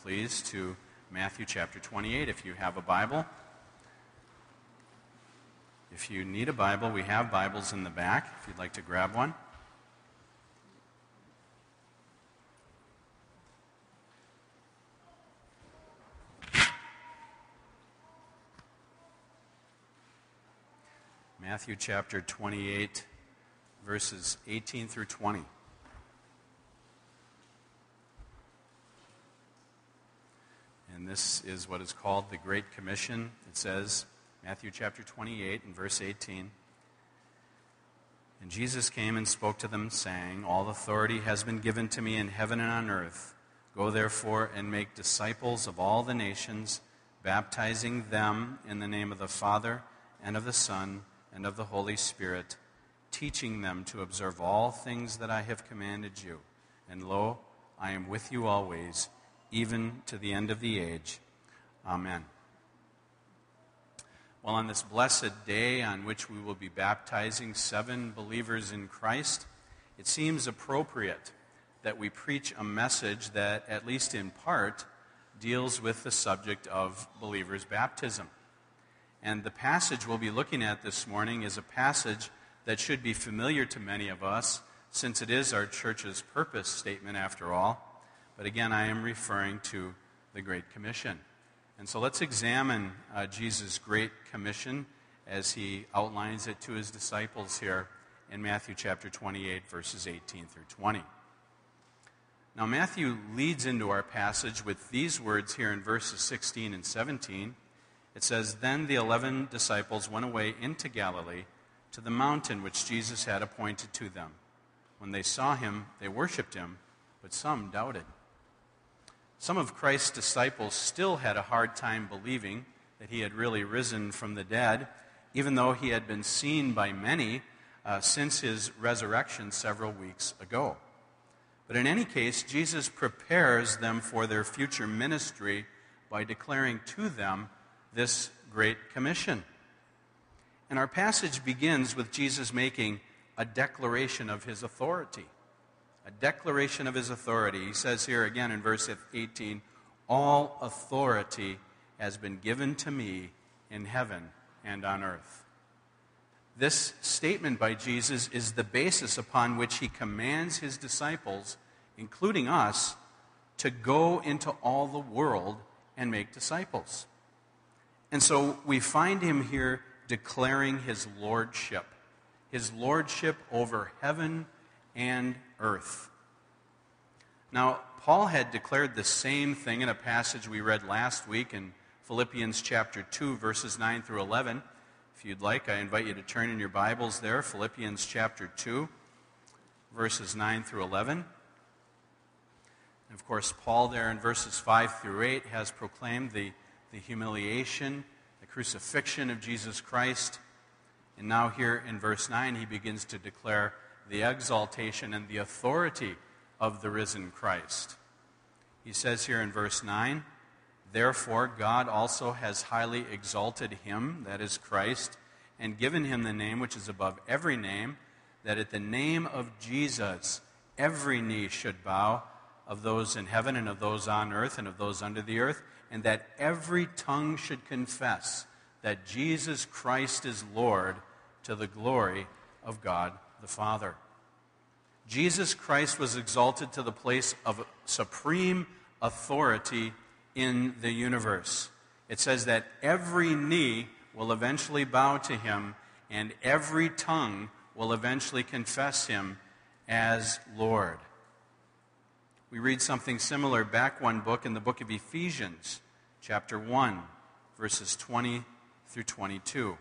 please, to Matthew chapter 28, if you have a Bible. If you need a Bible, we have Bibles in the back, if you'd like to grab one. Matthew chapter 28, verses 18 through 20. And this is what is called the Great Commission. It says, Matthew chapter 28 and verse 18, "And Jesus came and spoke to them, saying, All authority has been given to me in heaven and on earth. Go therefore and make disciples of all the nations, baptizing them in the name of the Father and of the Son and of the Holy Spirit, teaching them to observe all things that I have commanded you. And lo, I am with you always, even to the end of the age. Amen." Well, on this blessed day on which we will be baptizing 7 believers in Christ, it seems appropriate that we preach a message that, at least in part, deals with the subject of believers' baptism. And the passage we'll be looking at this morning is a passage that should be familiar to many of us, since it is our church's purpose statement after all. But again, I am referring to the Great Commission. And so let's examine Jesus' Great Commission as he outlines it to his disciples here in Matthew chapter 28, verses 18 through 20. Now, Matthew leads into our passage with these words here in verses 16 and 17. It says, "Then the 11 disciples went away into Galilee to the mountain which Jesus had appointed to them. When they saw him, they worshipped him, but some doubted." Some of Christ's disciples still had a hard time believing that he had really risen from the dead, even though he had been seen by many since his resurrection several weeks ago. But in any case, Jesus prepares them for their future ministry by declaring to them this Great Commission. And our passage begins with Jesus making a declaration of his authority. A declaration of his authority. He says here again in verse 18, "All authority has been given to me in heaven and on earth." This statement by Jesus is the basis upon which he commands his disciples, including us, to go into all the world and make disciples. And so we find him here declaring his lordship over heaven and earth. Now, Paul had declared the same thing in a passage we read last week in Philippians chapter 2, verses 9 through 11. If you'd like, I invite you to turn in your Bibles there, Philippians chapter 2, verses 9 through 11. And of course, Paul there in verses 5 through 8 has proclaimed the humiliation, the crucifixion of Jesus Christ. And now here in verse 9, he begins to declare the exaltation and the authority of the risen Christ. He says here in verse 9, "Therefore God also has highly exalted him," that is Christ, "and given him the name which is above every name, that at the name of Jesus every knee should bow, of those in heaven and of those on earth and of those under the earth, and that every tongue should confess that Jesus Christ is Lord, to the glory of God the Father." Jesus Christ was exalted to the place of supreme authority in the universe. It says that every knee will eventually bow to him, and every tongue will eventually confess him as Lord. We read something similar back one book in the book of Ephesians, chapter 1, verses 20 through 22.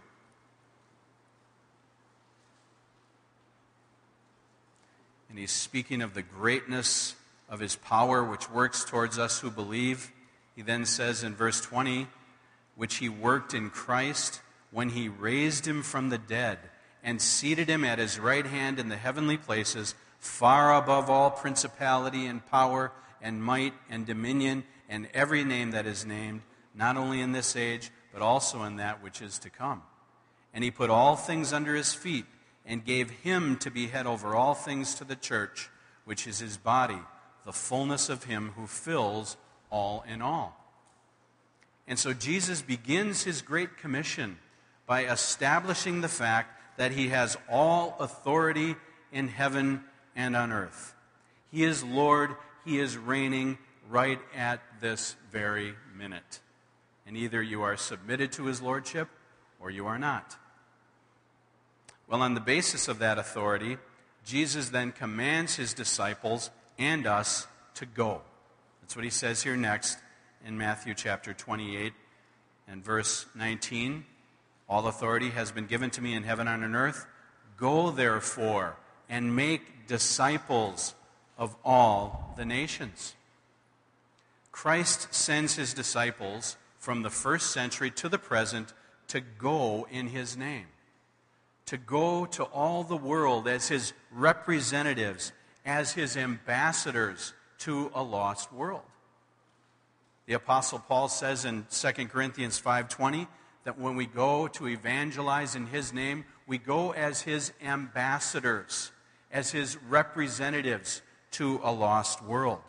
And he's speaking of the greatness of his power, which works towards us who believe. He then says in verse 20, "Which he worked in Christ when he raised him from the dead and seated him at his right hand in the heavenly places, far above all principality and power and might and dominion and every name that is named, not only in this age, but also in that which is to come. And he put all things under his feet and gave him to be head over all things to the church, which is his body, the fullness of him who fills all in all. And so Jesus begins his Great Commission by establishing the fact that he has all authority in heaven and on earth. He is Lord, he is reigning right at this very minute. And either you are submitted to his lordship or you are not. Well, on the basis of that authority, Jesus then commands his disciples and us to go. That's what he says here next in Matthew chapter 28 and verse 19. All authority has been given to me in heaven and on earth. Go therefore and make disciples of all the nations. Christ sends his disciples from the first century to the present to go in his name, to go to all the world as his representatives, as his ambassadors to a lost world. The Apostle Paul says in 2 Corinthians 5:20 that when we go to evangelize in his name, we go as his ambassadors, as his representatives to a lost world.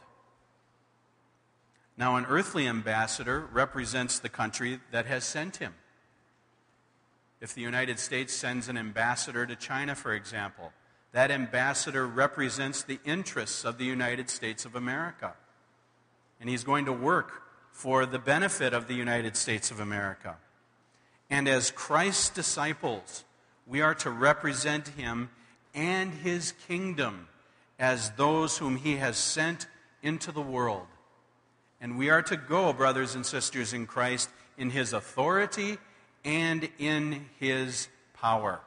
Now, an earthly ambassador represents the country that has sent him. If the United States sends an ambassador to China, for example, that ambassador represents the interests of the United States of America. And he's going to work for the benefit of the United States of America. And as Christ's disciples, we are to represent him and his kingdom as those whom he has sent into the world. And we are to go, brothers and sisters in Christ, in his authority and in his power.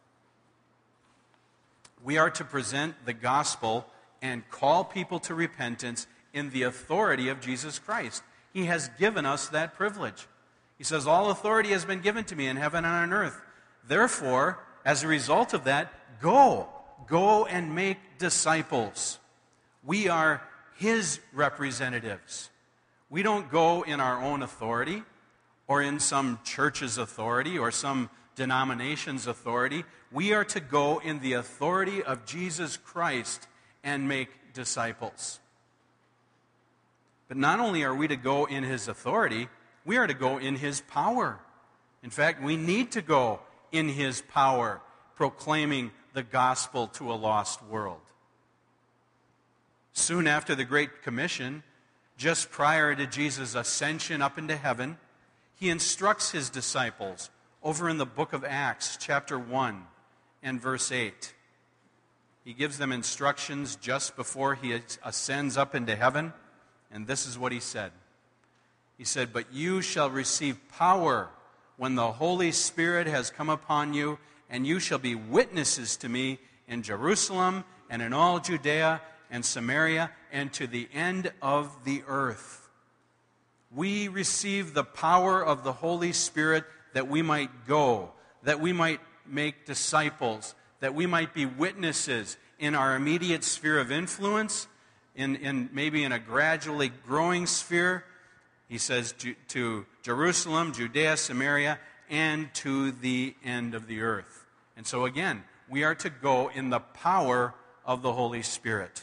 We are to present the gospel and call people to repentance in the authority of Jesus Christ. He has given us that privilege. He says, all authority has been given to me in heaven and on earth. Therefore, as a result of that, go and make disciples. We are his representatives. We don't go in our own authority or in some church's authority or some denomination's authority. We are to go in the authority of Jesus Christ and make disciples. But not only are we to go in his authority, we are to go in his power. In fact, we need to go in his power, proclaiming the gospel to a lost world. Soon after the Great Commission, just prior to Jesus' ascension up into heaven, he instructs his disciples over in the book of Acts, chapter 1 and verse 8. He gives them instructions just before he ascends up into heaven, and this is what he said. He said, "But you shall receive power when the Holy Spirit has come upon you, and you shall be witnesses to me in Jerusalem and in all Judea and Samaria and to the end of the earth." We receive the power of the Holy Spirit that we might go, that we might make disciples, that we might be witnesses in our immediate sphere of influence, in maybe in a gradually growing sphere. He says to Jerusalem, Judea, Samaria, and to the end of the earth. And so again, we are to go in the power of the Holy Spirit.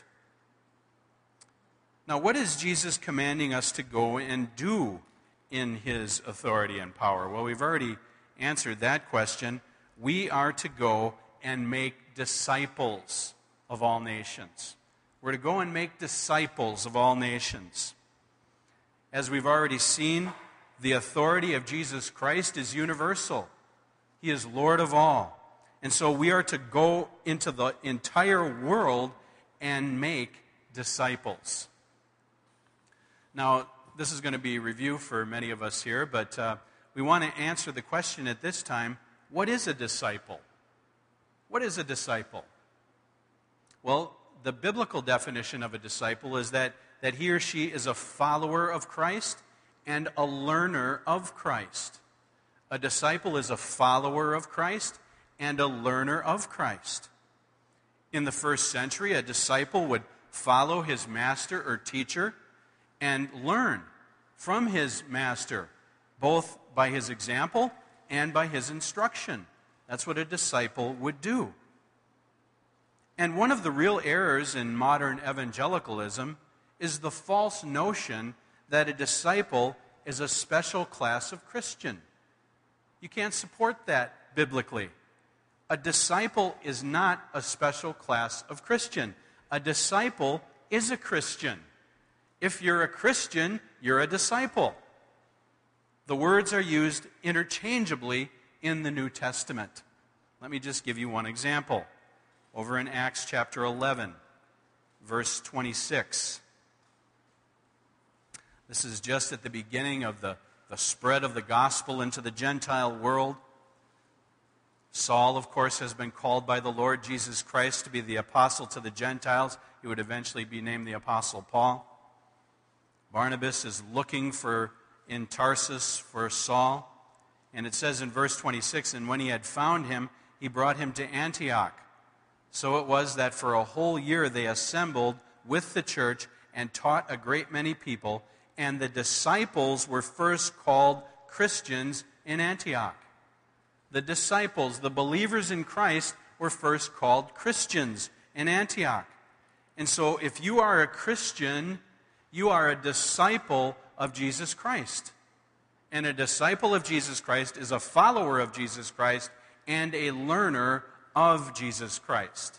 Now, what is Jesus commanding us to go and do in his authority and power? Well, we've already answered that question. We are to go and make disciples of all nations. We're to go and make disciples of all nations. As we've already seen, the authority of Jesus Christ is universal. He is Lord of all. And so we are to go into the entire world and make disciples. Now, this is going to be a review for many of us here, but we want to answer the question at this time, what is a disciple? What is a disciple? Well, the biblical definition of a disciple is that he or she is a follower of Christ and a learner of Christ. A disciple is a follower of Christ and a learner of Christ. In the first century, a disciple would follow his master or teacher and learn from his master, both by his example and by his instruction. That's what a disciple would do. And one of the real errors in modern evangelicalism is the false notion that a disciple is a special class of Christian. You can't support that biblically. A disciple is not a special class of Christian. A disciple is a Christian. If you're a Christian, you're a disciple. The words are used interchangeably in the New Testament. Let me just give you one example. Over in Acts chapter 11, verse 26. This is just at the beginning of the spread of the gospel into the Gentile world. Saul, of course, has been called by the Lord Jesus Christ to be the apostle to the Gentiles. He would eventually be named the Apostle Paul. Barnabas is looking in Tarsus for Saul. And it says in verse 26, and when he had found him, he brought him to Antioch. So it was that for a whole year they assembled with the church and taught a great many people, and the disciples were first called Christians in Antioch. The disciples, the believers in Christ, were first called Christians in Antioch. And so if you are a Christian, you are a disciple of Jesus Christ. And a disciple of Jesus Christ is a follower of Jesus Christ and a learner of Jesus Christ.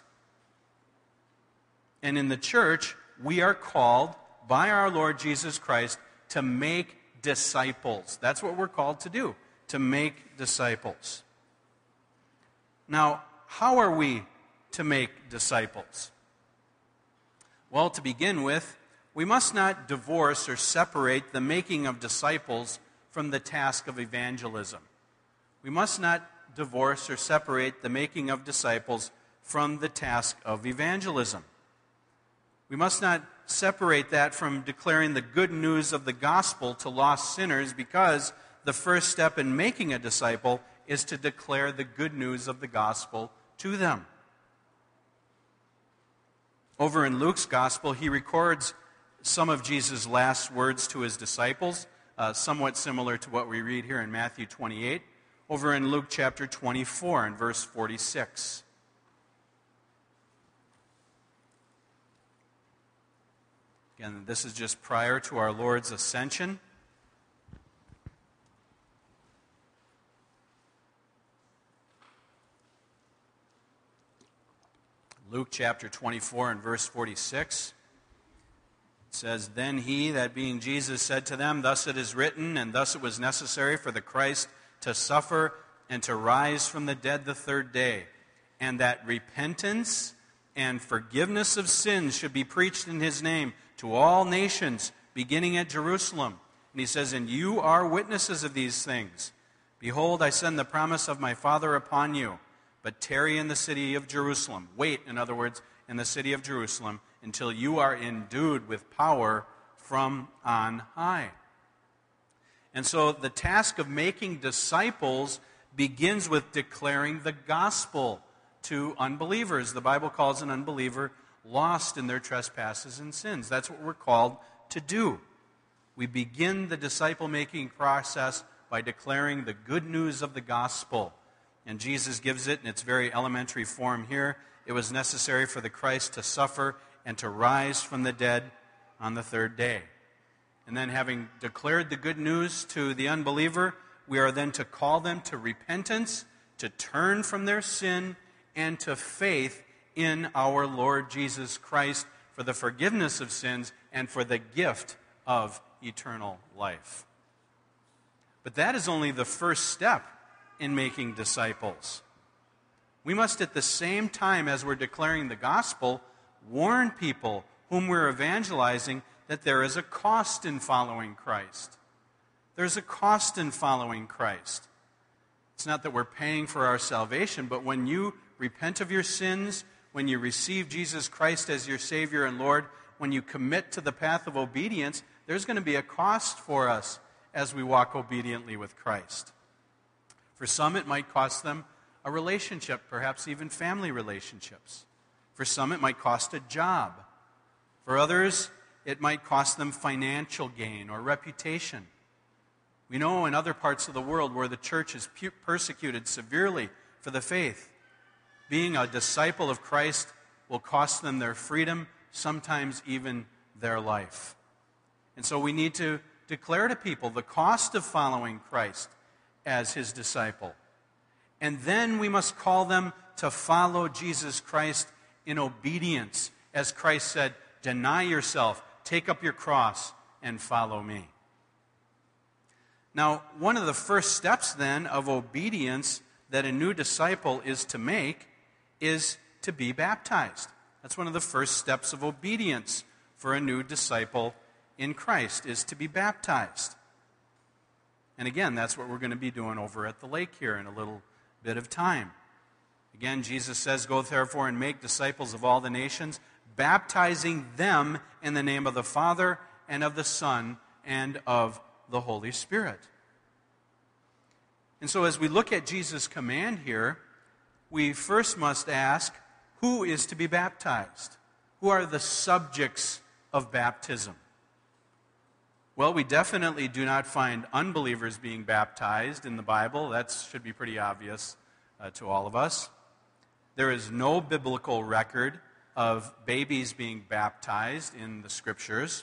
And in the church, we are called by our Lord Jesus Christ to make disciples. That's what we're called to do, to make disciples. Now, how are we to make disciples? Well, to begin with, we must not divorce or separate the making of disciples from the task of evangelism. We must not divorce or separate the making of disciples from the task of evangelism. We must not separate that from declaring the good news of the gospel to lost sinners, because the first step in making a disciple is to declare the good news of the gospel to them. Over in Luke's gospel, he records some of Jesus' last words to his disciples, somewhat similar to what we read here in Matthew 28, over in Luke chapter 24 and verse 46. Again, this is just prior to our Lord's ascension. Luke chapter 24 and verse 46. It says, Then he, that being Jesus, said to them, Thus it is written, and thus it was necessary for the Christ to suffer and to rise from the dead the third day, and that repentance and forgiveness of sins should be preached in his name to all nations, beginning at Jerusalem. And he says, And you are witnesses of these things. Behold, I send the promise of my Father upon you, but tarry in the city of Jerusalem. Wait, in other words, in the city of Jerusalem, until you are endued with power from on high. And so the task of making disciples begins with declaring the gospel to unbelievers. The Bible calls an unbeliever lost in their trespasses and sins. That's what we're called to do. We begin the disciple-making process by declaring the good news of the gospel. And Jesus gives it in its very elementary form here. It was necessary for the Christ to suffer and to rise from the dead on the third day. And then, having declared the good news to the unbeliever, we are then to call them to repentance, to turn from their sin, and to faith in our Lord Jesus Christ for the forgiveness of sins and for the gift of eternal life. But that is only the first step in making disciples. We must, at the same time as we're declaring the gospel, warn people whom we're evangelizing that there is a cost in following Christ. There's a cost in following Christ. It's not that we're paying for our salvation, but when you repent of your sins, when you receive Jesus Christ as your Savior and Lord, when you commit to the path of obedience, there's going to be a cost for us as we walk obediently with Christ. For some, it might cost them a relationship, perhaps even family relationships. For some, it might cost a job. For others, it might cost them financial gain or reputation. We know in other parts of the world where the church is persecuted severely for the faith, being a disciple of Christ will cost them their freedom, sometimes even their life. And so we need to declare to people the cost of following Christ as his disciple. And then we must call them to follow Jesus Christ in obedience. As Christ said, deny yourself, take up your cross, and follow me. Now, one of the first steps then of obedience that a new disciple is to make is to be baptized. That's one of the first steps of obedience for a new disciple in Christ, is to be baptized. And again, that's what we're going to be doing over at the lake here in a little bit of time. Again, Jesus says, go therefore and make disciples of all the nations, baptizing them in the name of the Father and of the Son and of the Holy Spirit. And so as we look at Jesus' command here, we first must ask, who is to be baptized? Who are the subjects of baptism? Well, we definitely do not find unbelievers being baptized in the Bible. That should be pretty obvious to all of us. There is no biblical record of babies being baptized in the Scriptures.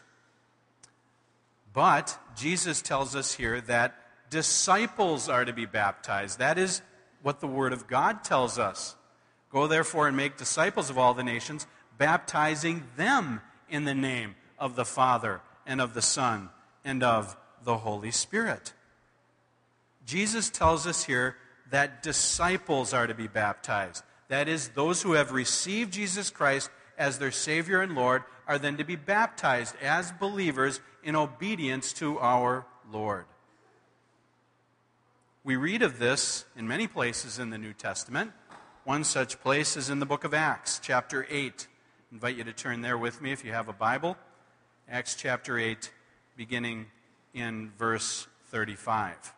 But Jesus tells us here that disciples are to be baptized. That is what the Word of God tells us. Go therefore and make disciples of all the nations, baptizing them in the name of the Father and of the Son and of the Holy Spirit. Jesus tells us here that disciples are to be baptized. That is, those who have received Jesus Christ as their Savior and Lord are then to be baptized as believers in obedience to our Lord. We read of this in many places in the New Testament. One such place is in the book of Acts, chapter 8. I invite you to turn there with me if you have a Bible. Acts chapter 8, beginning in verse 35.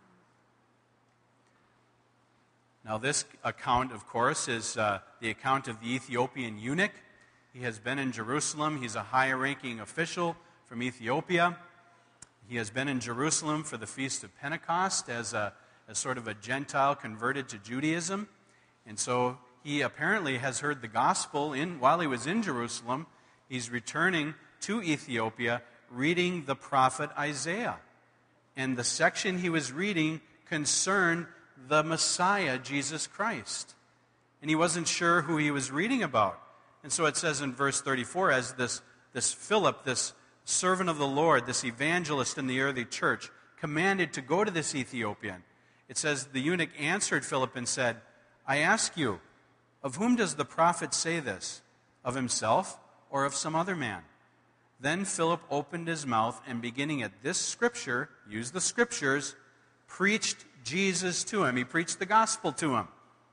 Now this account, of course, is the account of the Ethiopian eunuch. He has been in Jerusalem. He's a high-ranking official from Ethiopia. He has been in Jerusalem for the Feast of Pentecost as sort of a Gentile converted to Judaism. And so he apparently has heard the gospel while he was in Jerusalem. He's returning to Ethiopia, reading the prophet Isaiah. And the section he was reading concerned the Messiah, Jesus Christ. And he wasn't sure who he was reading about. And so it says in verse 34, as this Philip, this servant of the Lord, this evangelist in the early church, commanded to go to this Ethiopian, it says, the eunuch answered Philip and said, I ask you, of whom does the prophet say this? Of himself or of some other man? Then Philip opened his mouth and beginning at this scripture, used the scriptures, preached Jesus to him. He preached the gospel to him.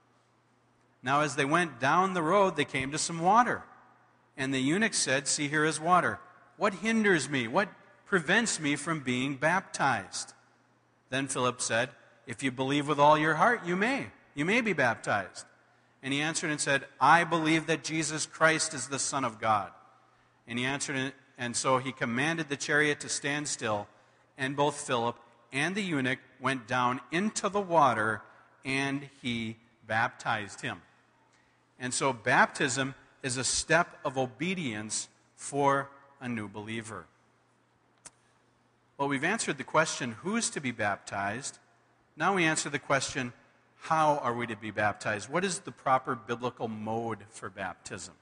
Now as they went down the road, they came to some water. And the eunuch said, see, here is water. What hinders me? What prevents me from being baptized? Then Philip said, if you believe with all your heart, you may. You may be baptized. And he answered and said, I believe that Jesus Christ is the Son of God. And he answered, and so he commanded the chariot to stand still, and both Philip and the eunuch went down into the water, and he baptized him. And so baptism is a step of obedience for a new believer. Well, we've answered the question, who is to be baptized? Now we answer the question, how are we to be baptized? What is the proper biblical mode for baptism?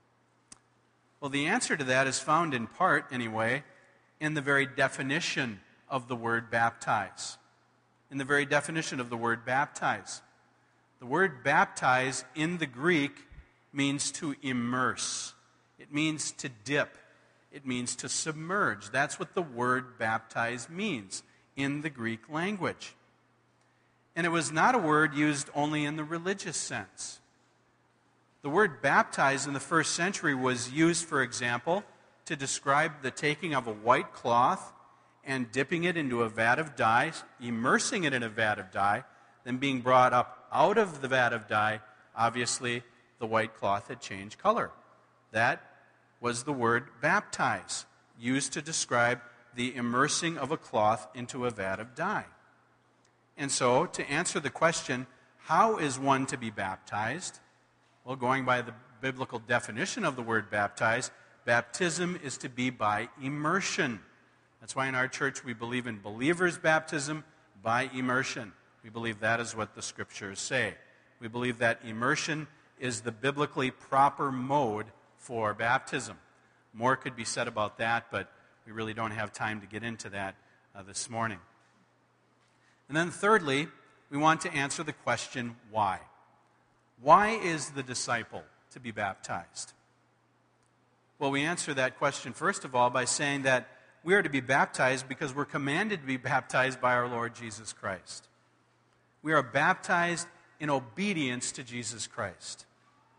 Well, the answer to that is found in part, anyway, in the very definition of the word baptize. In the very definition of the word baptize. The word baptize in the Greek means to immerse. It means to dip. It means to submerge. That's what the word baptize means in the Greek language. And it was not a word used only in the religious sense. The word baptize in the first century was used, for example, to describe the taking of a white cloth and dipping it into a vat of dye, immersing it in a vat of dye, then being brought up out of the vat of dye. Obviously, the white cloth had changed color. That was the word baptize, used to describe the immersing of a cloth into a vat of dye. And so, to answer the question, how is one to be baptized? Well, going by the biblical definition of the word baptize, baptism is to be by immersion. That's why in our church we believe in believers' baptism by immersion. We believe that is what the Scriptures say. We believe that immersion is the biblically proper mode for baptism. More could be said about that, but we really don't have time to get into that this morning. And then thirdly, we want to answer the question, why? Why is the disciple to be baptized? Well, we answer that question, first of all, by saying that we are to be baptized because we're commanded to be baptized by our Lord Jesus Christ. We are baptized in obedience to Jesus Christ.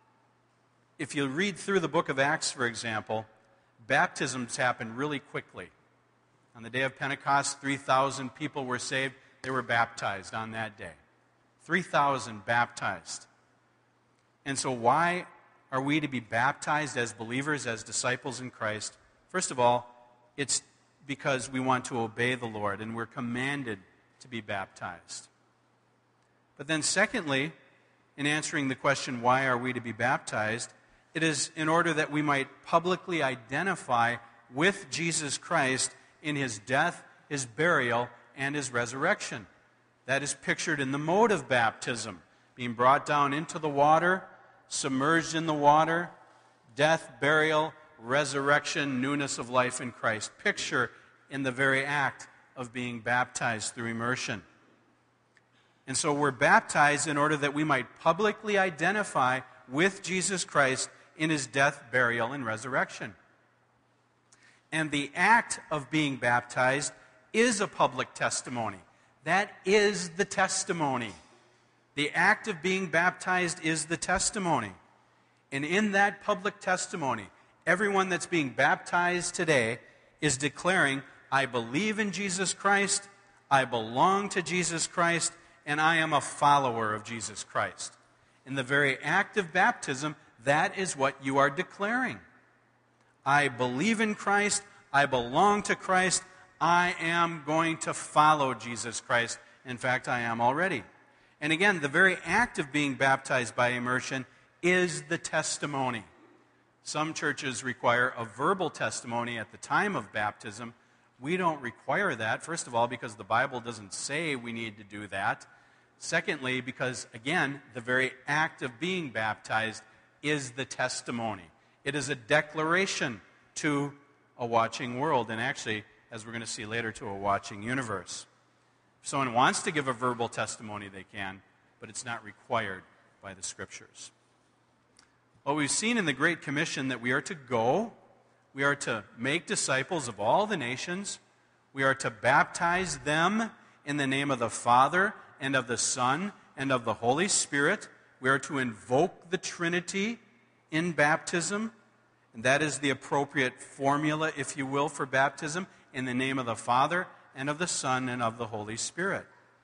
If you read through the book of Acts, for example, baptisms happen really quickly. On the day of Pentecost, 3,000 people were saved. They were baptized on that day. 3,000 baptized. And so why are we to be baptized as believers, as disciples in Christ? First of all, it's because we want to obey the Lord, and we're commanded to be baptized. But then secondly, in answering the question, why are we to be baptized, it is in order that we might publicly identify with Jesus Christ in his death, his burial, and his resurrection. That is pictured in the mode of baptism, being brought down into the water, submerged in the water, death, burial, resurrection, newness of life in Christ. Picture in the very act of being baptized through immersion. And so we're baptized in order that we might publicly identify with Jesus Christ in his death, burial, and resurrection. And the act of being baptized is a public testimony. That is the testimony. The act of being baptized is the testimony. And in that public testimony, everyone that's being baptized today is declaring, I believe in Jesus Christ, I belong to Jesus Christ, and I am a follower of Jesus Christ. In the very act of baptism, that is what you are declaring. I believe in Christ, I belong to Christ, I am going to follow Jesus Christ. In fact, I am already. And again, the very act of being baptized by immersion is the testimony. Some churches require a verbal testimony at the time of baptism. We don't require that, first of all, because the Bible doesn't say we need to do that. Secondly, because, again, the very act of being baptized is the testimony. It is a declaration to a watching world, and actually, as we're going to see later, to a watching universe. If someone wants to give a verbal testimony, they can, but it's not required by the Scriptures. Well, we've seen in the Great Commission that we are to go, we are to make disciples of all the nations, we are to baptize them in the name of the Father and of the Son and of the Holy Spirit. We are to invoke the Trinity in baptism, and that is the appropriate formula, if you will, for baptism, in the name of the Father and of the Son and of the Holy Spirit.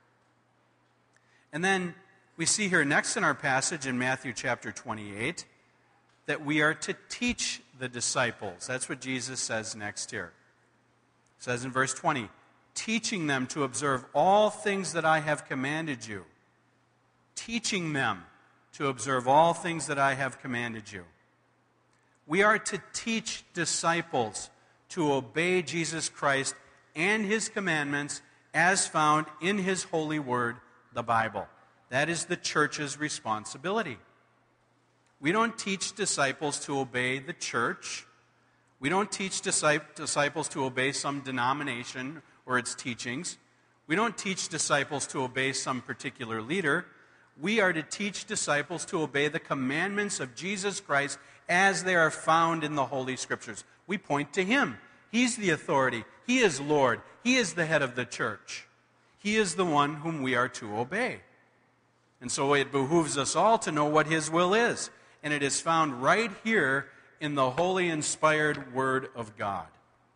And then we see here next in our passage in Matthew chapter 28 that we are to teach the disciples. That's what Jesus says next here. It says in verse 20, teaching them to observe all things that I have commanded you. Teaching them to observe all things that I have commanded you. We are to teach disciples to obey Jesus Christ and his commandments as found in his holy word, the Bible. That is the church's responsibility. We don't teach disciples to obey the church. We don't teach disciples to obey some denomination or its teachings. We don't teach disciples to obey some particular leader. We are to teach disciples to obey the commandments of Jesus Christ as they are found in the Holy Scriptures. We point to him. He's the authority. He is Lord. He is the head of the church. He is the one whom we are to obey. And so it behooves us all to know what his will is. And it is found right here in the holy, inspired Word of God.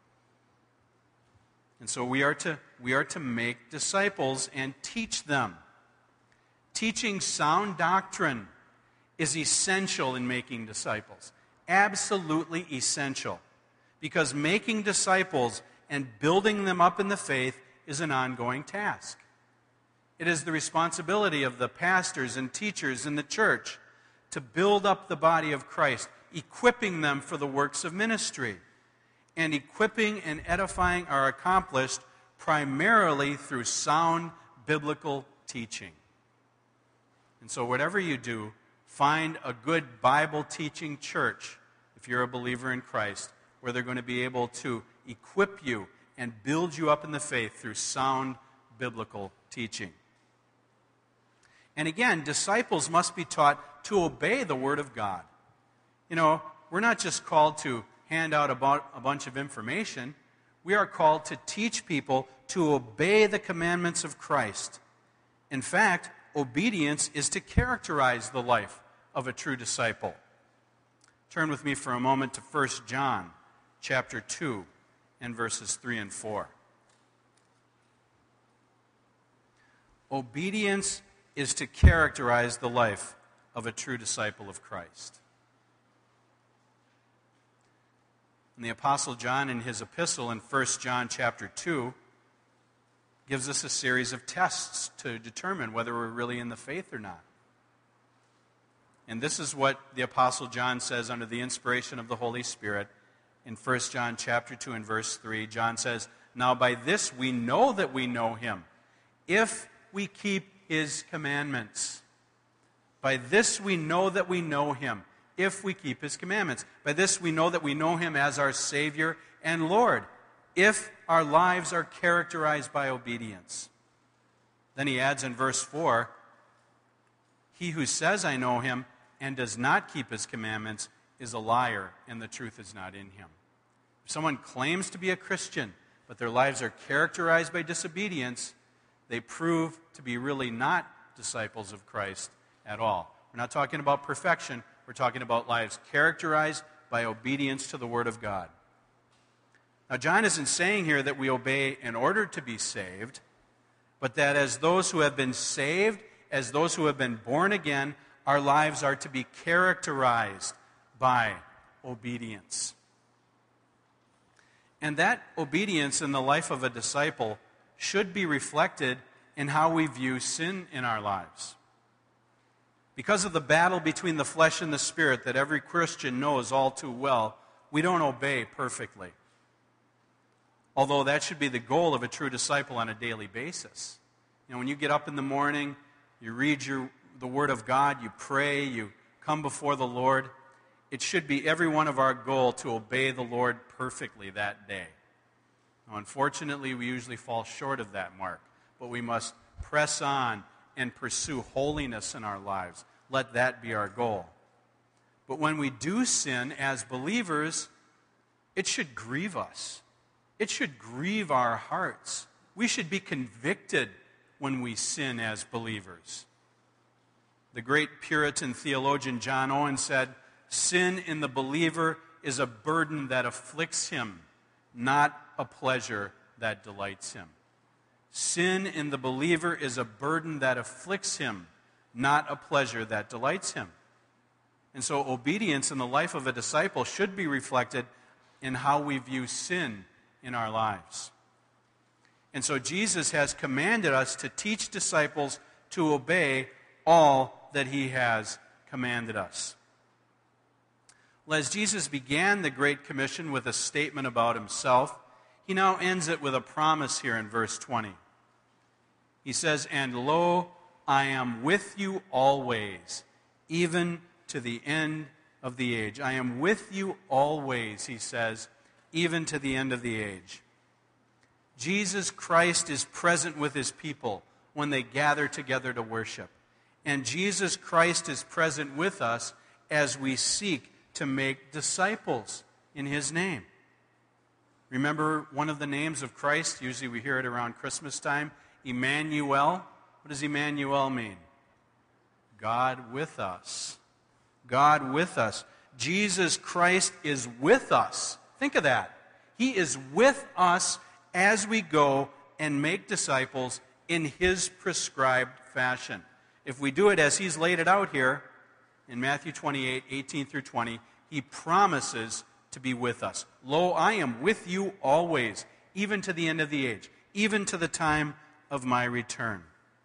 And so we are to make disciples and teach them. Teaching sound doctrine is essential in making disciples. Absolutely essential. Because making disciples and building them up in the faith is an ongoing task. It is the responsibility of the pastors and teachers in the church to build up the body of Christ, equipping them for the works of ministry. and equipping and edifying are accomplished primarily through sound biblical teaching. And so whatever you do, find a good Bible-teaching church, if you're a believer in Christ, where they're going to be able to equip you and build you up in the faith through sound biblical teaching. And again, disciples must be taught to obey the Word of God. You know, we're not just called to hand out a bunch of information. We are called to teach people to obey the commandments of Christ. In fact, obedience is to characterize the life of a true disciple. Turn with me for a moment to 1 John chapter 2 and verses 3 and 4. Obedience is to characterize the life of a true disciple of Christ. And the Apostle John, in his epistle in 1 John chapter 2, gives us a series of tests to determine whether we're really in the faith or not. And this is what the Apostle John says under the inspiration of the Holy Spirit in 1 John chapter 2 and verse 3. John says, "Now by this we know that we know him, if we keep his commandments." By this we know that we know him, if we keep his commandments. By this we know that we know him as our Savior and Lord, if our lives are characterized by obedience. Then he adds in verse 4, "He who says, 'I know him,' and does not keep his commandments is a liar, and the truth is not in him." If someone claims to be a Christian, but their lives are characterized by disobedience, they prove to be really not disciples of Christ at all. We're not talking about perfection. We're talking about lives characterized by obedience to the Word of God. Now, John isn't saying here that we obey in order to be saved, but that as those who have been saved, as those who have been born again, our lives are to be characterized by obedience. And that obedience in the life of a disciple should be reflected in how we view sin in our lives. Because of the battle between the flesh and the spirit that every Christian knows all too well, we don't obey perfectly. Although that should be the goal of a true disciple on a daily basis. You know, when you get up in the morning, you read the Word of God, you pray, you come before the Lord, it should be every one of our goal to obey the Lord perfectly that day. Now, unfortunately, we usually fall short of that mark, but we must press on and pursue holiness in our lives. Let that be our goal. But when we do sin as believers, it should grieve us. It should grieve our hearts. We should be convicted when we sin as believers. The great Puritan theologian John Owen said, "Sin in the believer is a burden that afflicts him, not a pleasure that delights him." Sin in the believer is a burden that afflicts him, not a pleasure that delights him. And so obedience in the life of a disciple should be reflected in how we view sin in our lives. And so Jesus has commanded us to teach disciples to obey all that he has commanded us. Well, as Jesus began the Great Commission with a statement about himself, he now ends it with a promise here in verse 20. He says, "And lo, I am with you always, even to the end of the age." I am with you always, he says, even to the end of the age. Jesus Christ is present with his people when they gather together to worship. And Jesus Christ is present with us as we seek to make disciples in his name. Remember one of the names of Christ? Usually we hear it around Christmas time. Emmanuel. What does Emmanuel mean? God with us. God with us. Jesus Christ is with us. Think of that. He is with us as we go and make disciples in his prescribed fashion. If we do it as he's laid it out here in Matthew 28, 18 through 20, he promises to be with us. Lo, I am with you always, even to the end of the age, even to the time of my return.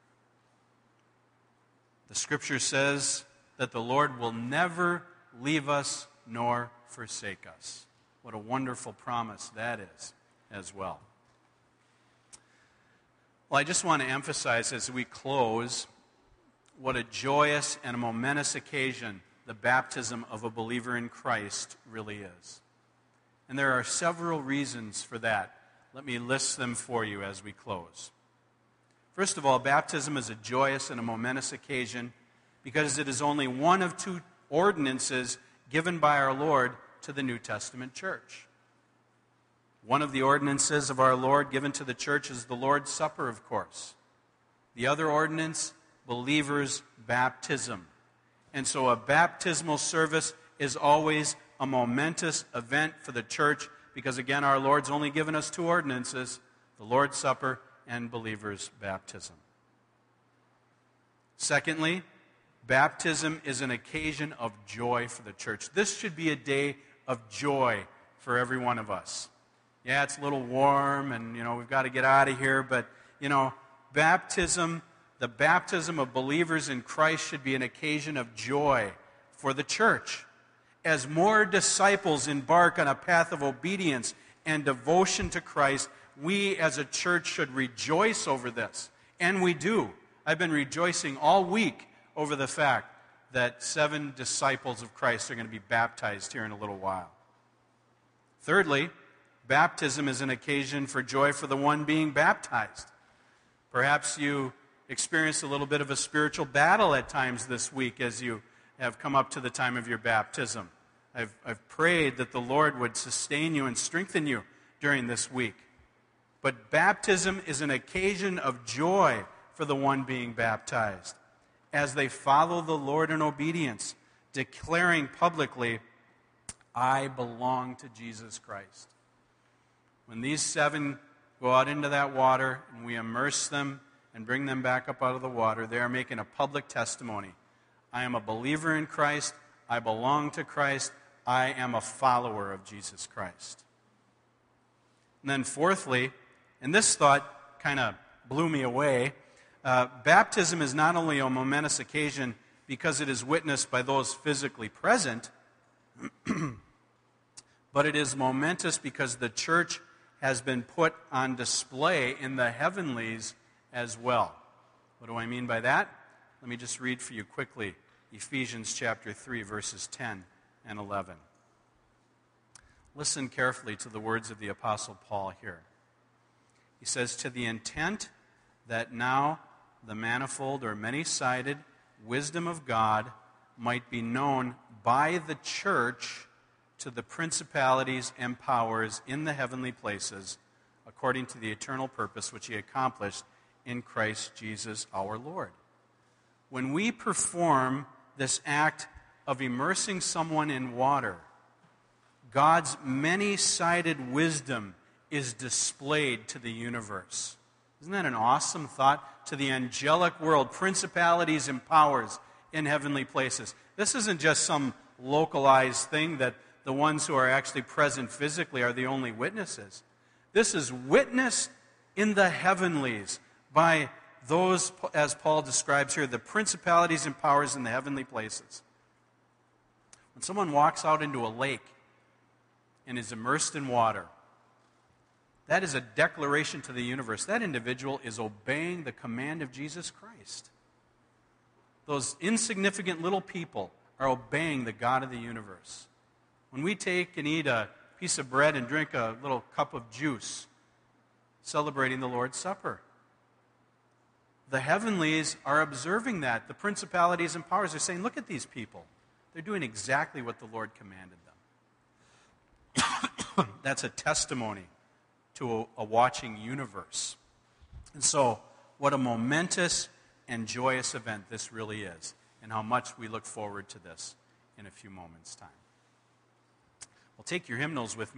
The Scripture says that the Lord will never leave us nor forsake us. What a wonderful promise that is as well. Well, I just want to emphasize as we close what a joyous and a momentous occasion the baptism of a believer in Christ really is. And there are several reasons for that. Let me list them for you as we close. First of all, baptism is a joyous and a momentous occasion because it is only one of two ordinances given by our Lord to the New Testament church. One of the ordinances of our Lord given to the church is the Lord's Supper, of course. The other ordinance, believers' baptism. And so a baptismal service is always a momentous event for the church because, again, our Lord's only given us two ordinances, the Lord's Supper and believers' baptism. Secondly, baptism is an occasion of joy for the church. This should be a day of joy for every one of us. Yeah, it's a little warm and, we've got to get out of here, but, baptism, the baptism of believers in Christ should be an occasion of joy for the church. As more disciples embark on a path of obedience and devotion to Christ, we as a church should rejoice over this. And we do. I've been rejoicing all week over the fact that 7 disciples of Christ are going to be baptized here in a little while. Thirdly, baptism is an occasion for joy for the one being baptized. Perhaps you experienced a little bit of a spiritual battle at times this week as you have come up to the time of your baptism. I've prayed that the Lord would sustain you and strengthen you during this week. But baptism is an occasion of joy for the one being baptized as they follow the Lord in obedience, declaring publicly, I belong to Jesus Christ. When these 7 go out into that water and we immerse them and bring them back up out of the water, they are making a public testimony. I am a believer in Christ. I belong to Christ. I am a follower of Jesus Christ. And then fourthly, and this thought kind of blew me away, baptism is not only a momentous occasion because it is witnessed by those physically present, but it is momentous because the church has been put on display in the heavenlies as well. What do I mean by that? Let me just read for you quickly Ephesians chapter 3, verses 10 and 11. Listen carefully to the words of the Apostle Paul here. He says, to the intent that now the manifold or many-sided wisdom of God might be known by the church to the principalities and powers in the heavenly places, according to the eternal purpose which he accomplished in Christ Jesus our Lord. When we perform this act of immersing someone in water, God's many-sided wisdom is displayed to the universe. Isn't that an awesome thought? To the angelic world, principalities and powers in heavenly places. This isn't just some localized thing that the ones who are actually present physically are the only witnesses. This is witnessed in the heavenlies by those, as Paul describes here, the principalities and powers in the heavenly places. When someone walks out into a lake and is immersed in water, that is a declaration to the universe. That individual is obeying the command of Jesus Christ. Those insignificant little people are obeying the God of the universe. When we take and eat a piece of bread and drink a little cup of juice, celebrating the Lord's Supper, the heavenlies are observing that. The principalities and powers are saying, look at these people. They're doing exactly what the Lord commanded them. That's a testimony to a watching universe. And so, what a momentous and joyous event this really is, and how much we look forward to this in a few moments' time. Well, take your hymnals with me.